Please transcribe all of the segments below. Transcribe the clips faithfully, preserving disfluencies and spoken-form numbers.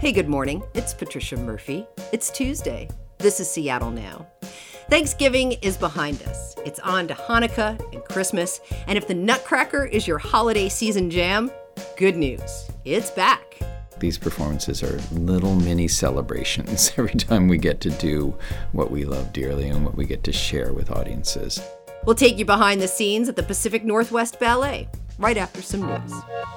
Hey, good morning. It's Patricia Murphy. It's Tuesday. This is Seattle Now. Thanksgiving is behind us. It's on to Hanukkah and Christmas. And if the Nutcracker is your holiday season jam, good news. It's back. These performances are little mini celebrations every time we get to do what we love dearly and what we get to share with audiences. We'll take you behind the scenes at the Pacific Northwest Ballet right after some news.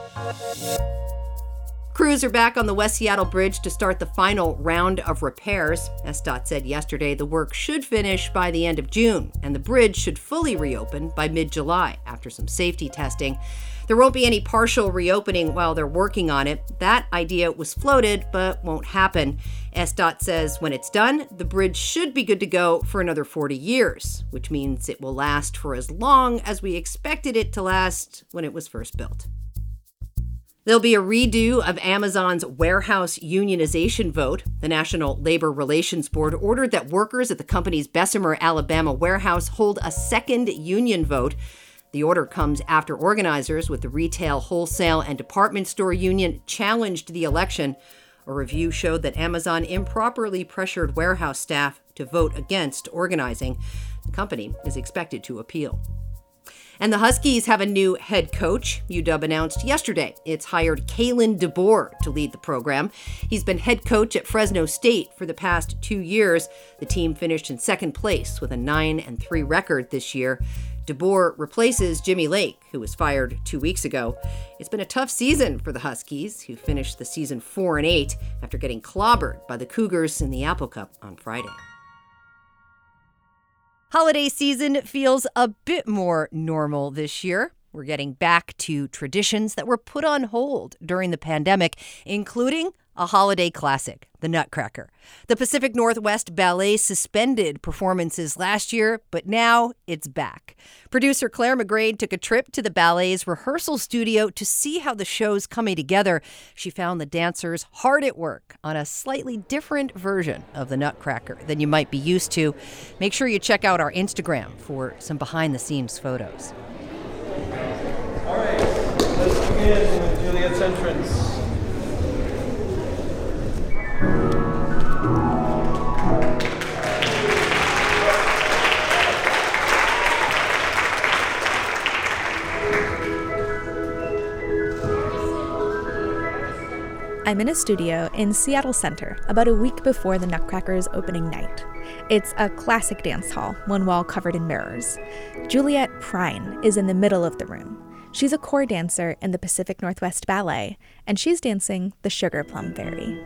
Crews are back on the West Seattle Bridge to start the final round of repairs. S D O T said yesterday the work should finish by the end of June, and the bridge should fully reopen by mid-July after some safety testing. There won't be any partial reopening while they're working on it. That idea was floated, but won't happen. S D O T says when it's done, the bridge should be good to go for another forty years, which means it will last for as long as we expected it to last when it was first built. There'll be a redo of Amazon's warehouse unionization vote. The National Labor Relations Board ordered that workers at the company's Bessemer, Alabama warehouse hold a second union vote. The order comes after organizers with the retail, wholesale, and department store union challenged the election. A review showed that Amazon improperly pressured warehouse staff to vote against organizing. The company is expected to appeal. And the Huskies have a new head coach. U W announced yesterday it's hired Kalen DeBoer to lead the program. He's been head coach at Fresno State for the past two years. The team finished in second place with a nine and three record this year. DeBoer replaces Jimmy Lake, who was fired two weeks ago. It's been a tough season for the Huskies, who finished the season four and eight after getting clobbered by the Cougars in the Apple Cup on Friday. Holiday season feels a bit more normal this year. We're getting back to traditions that were put on hold during the pandemic, including a holiday classic, the Nutcracker. The Pacific Northwest Ballet suspended performances last year, but now it's back. Producer Claire McGrade took a trip to the ballet's rehearsal studio to see how the show's coming together. She found the dancers hard at work on a slightly different version of the Nutcracker than you might be used to. Make sure you check out our Instagram for some behind-the-scenes photos. All right, let's begin with Juliet's entrance. I'm in a studio in Seattle Center about a week before the Nutcracker's opening night. It's a classic dance hall, one wall covered in mirrors. Juliet Prine is in the middle of the room. She's a core dancer in the Pacific Northwest Ballet, and she's dancing the Sugar Plum Fairy.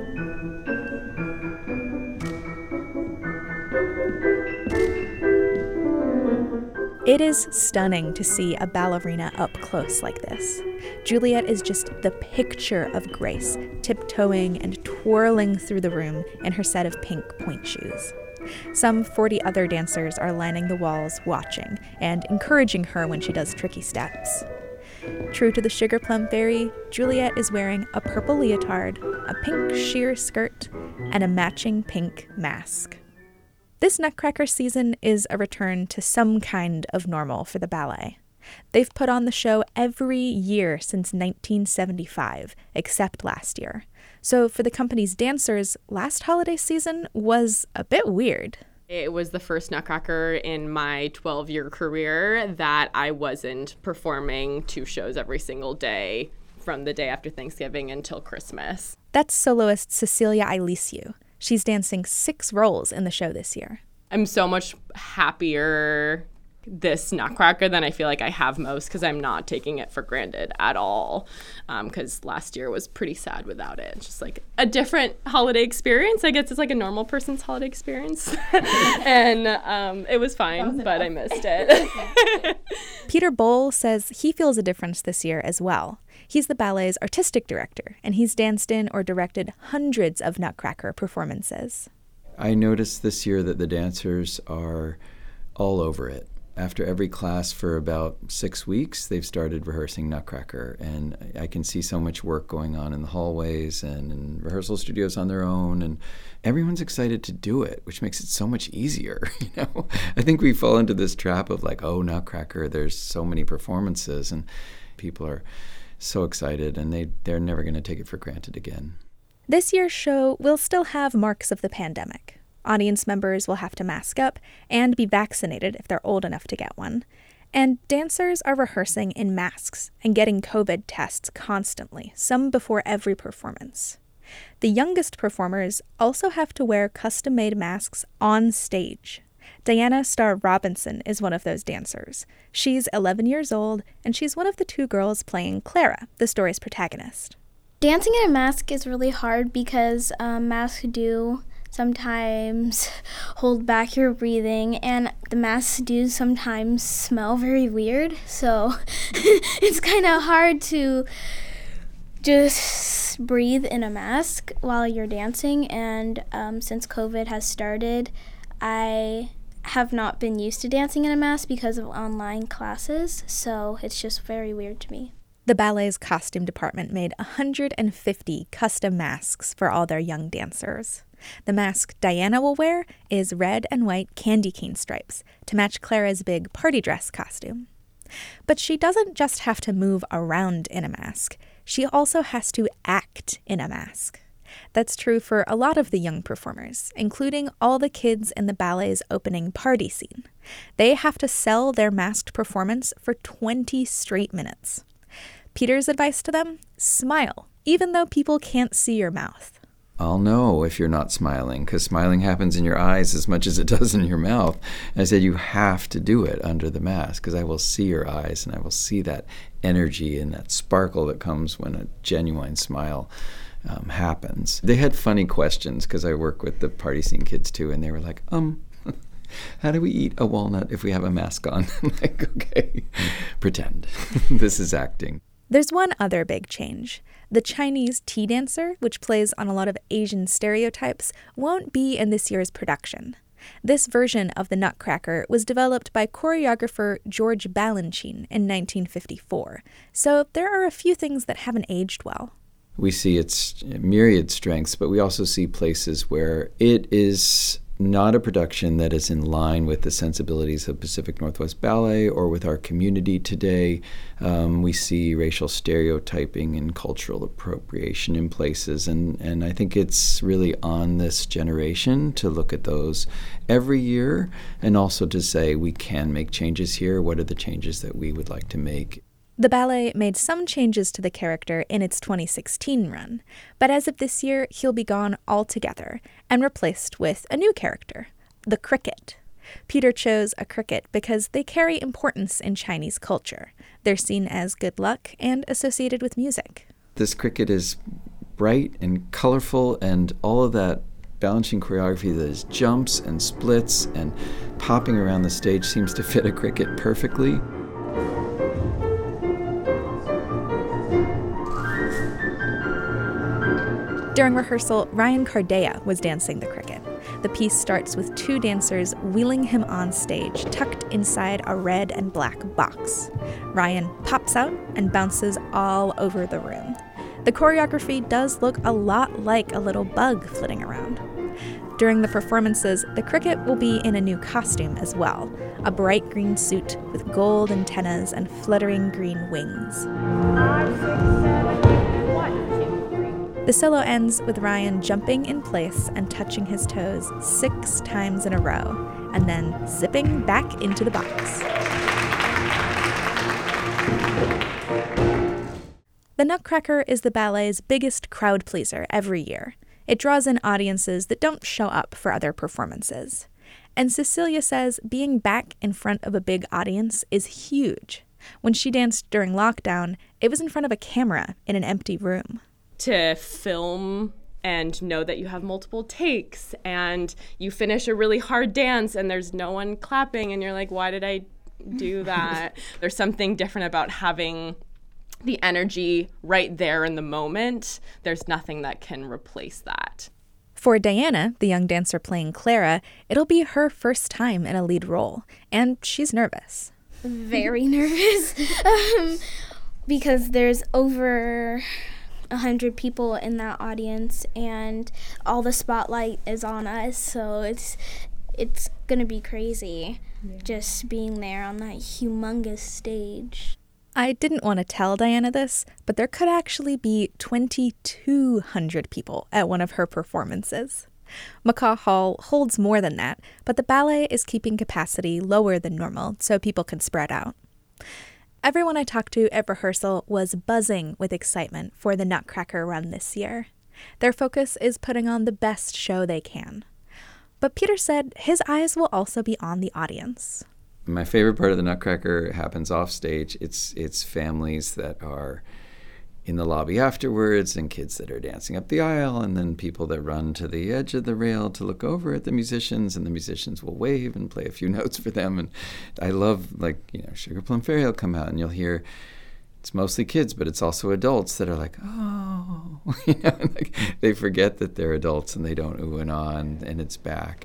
It is stunning to see a ballerina up close like this. Juliet is just the picture of grace, tiptoeing and twirling through the room in her set of pink pointe shoes. Some forty other dancers are lining the walls watching and encouraging her when she does tricky steps. True to the Sugar Plum Fairy, Juliet is wearing a purple leotard, a pink sheer skirt, and a matching pink mask. This Nutcracker season is a return to some kind of normal for the ballet. They've put on the show every year since nineteen seventy-five, except last year. So for the company's dancers, last holiday season was a bit weird. It was the first Nutcracker in my twelve-year career that I wasn't performing two shows every single day from the day after Thanksgiving until Christmas. That's soloist Cecilia Ilesiu. She's dancing six roles in the show this year. I'm so much happier this Nutcracker than I feel like I have most because I'm not taking it for granted at all because um, last year was pretty sad without it. It's just like a different holiday experience. I guess it's like a normal person's holiday experience. and um, it was fine, was but I missed it. Peter Bohl says he feels a difference this year as well. He's the ballet's artistic director, and he's danced in or directed hundreds of Nutcracker performances. I noticed this year that the dancers are all over it. After every class for about six weeks, they've started rehearsing Nutcracker, and I can see so much work going on in the hallways and in rehearsal studios on their own, and everyone's excited to do it, which makes it so much easier. You know, I think we fall into this trap of like, oh, Nutcracker, there's so many performances, and people are so excited, and they, they're never going to take it for granted again. This year's show will still have marks of the pandemic. Audience members will have to mask up and be vaccinated if they're old enough to get one. And dancers are rehearsing in masks and getting COVID tests constantly, some before every performance. The youngest performers also have to wear custom-made masks on stage. Diana Starr Robinson is one of those dancers. She's eleven years old, and she's one of the two girls playing Clara, the story's protagonist. Dancing in a mask is really hard because um, masks do sometimes hold back your breathing, and the masks do sometimes smell very weird, so it's kind of hard to just breathe in a mask while you're dancing. And um, since COVID has started, I have not been used to dancing in a mask because of online classes, so it's just very weird to me. The ballet's costume department made one hundred fifty custom masks for all their young dancers. The mask Diana will wear is red and white candy cane stripes to match Clara's big party dress costume. But she doesn't just have to move around in a mask. She also has to act in a mask. That's true for a lot of the young performers, including all the kids in the ballet's opening party scene. They have to sell their masked performance for twenty straight minutes. Peter's advice to them? Smile, even though people can't see your mouth. I'll know if you're not smiling, because smiling happens in your eyes as much as it does in your mouth. And I said, you have to do it under the mask, because I will see your eyes, and I will see that energy and that sparkle that comes when a genuine smile um, happens. They had funny questions, because I work with the party scene kids too, and they were like, um, how do we eat a walnut if we have a mask on? I'm like, okay, pretend. This is acting. There's one other big change. The Chinese tea dancer, which plays on a lot of Asian stereotypes, won't be in this year's production. This version of the Nutcracker was developed by choreographer George Balanchine in nineteen fifty-four, so there are a few things that haven't aged well. We see its myriad strengths, but we also see places where it is not a production that is in line with the sensibilities of Pacific Northwest Ballet or with our community today. Um, we see racial stereotyping and cultural appropriation in places, and, and I think it's really on this generation to look at those every year and also to say we can make changes here. What are the changes that we would like to make? The ballet made some changes to the character in its twenty sixteen run, but as of this year, he'll be gone altogether and replaced with a new character, the cricket. Peter chose a cricket because they carry importance in Chinese culture. They're seen as good luck and associated with music. This cricket is bright and colorful, and all of that Balanchine choreography that is jumps and splits and popping around the stage seems to fit a cricket perfectly. During rehearsal, Ryan Cardea was dancing the cricket. The piece starts with two dancers wheeling him on stage, tucked inside a red and black box. Ryan pops out and bounces all over the room. The choreography does look a lot like a little bug flitting around. During the performances, the cricket will be in a new costume as well, a bright green suit with gold antennas and fluttering green wings. Five, six, seven, one. The solo ends with Ryan jumping in place and touching his toes six times in a row, and then zipping back into the box. The Nutcracker is the ballet's biggest crowd pleaser every year. It draws in audiences that don't show up for other performances. And Cecilia says being back in front of a big audience is huge. When she danced during lockdown, it was in front of a camera in an empty room. To film and know that you have multiple takes and you finish a really hard dance and there's no one clapping and you're like, why did I do that? There's something different about having the energy right there in the moment. There's nothing that can replace that. For Diana, the young dancer playing Clara, it'll be her first time in a lead role, and she's nervous. Very nervous um, because there's over one hundred people in that audience and all the spotlight is on us, so it's it's gonna be crazy. Yeah. Just being there on that humongous stage. I didn't want to tell Diana this, but there could actually be twenty-two hundred people at one of her performances. McCaw Hall holds more than that, but the ballet is keeping capacity lower than normal so people can spread out. Everyone I talked to at rehearsal was buzzing with excitement for the Nutcracker run this year. Their focus is putting on the best show they can. But Peter said his eyes will also be on the audience. My favorite part of the Nutcracker happens off stage. It's it's families that are in the lobby afterwards and kids that are dancing up the aisle and then people that run to the edge of the rail to look over at the musicians, and the musicians will wave and play a few notes for them. And I love, like, you know, Sugar Plum Fairy will come out and you'll hear, it's mostly kids, but it's also adults that are like, oh, you know, like they forget that they're adults and they don't ooh and ah, and, and it's back.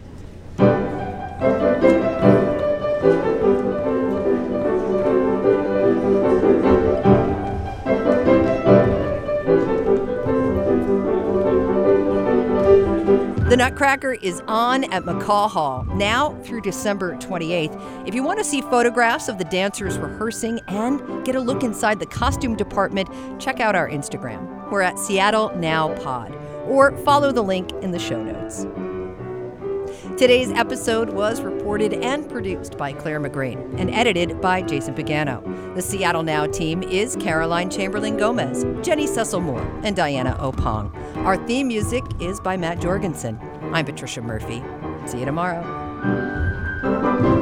The Nutcracker is on at McCaw Hall now through December twenty-eighth. If you want to see photographs of the dancers rehearsing and get a look inside the costume department, check out our Instagram. We're at Seattle Now Pod, or follow the link in the show notes. Today's episode was reported and produced by Claire McGrane and edited by Jason Pagano. The Seattle Now team is Caroline Chamberlain-Gomez, Jenny Cecil-Moore, and Diana Opong. Our theme music is by Matt Jorgensen. I'm Patricia Murphy. See you tomorrow.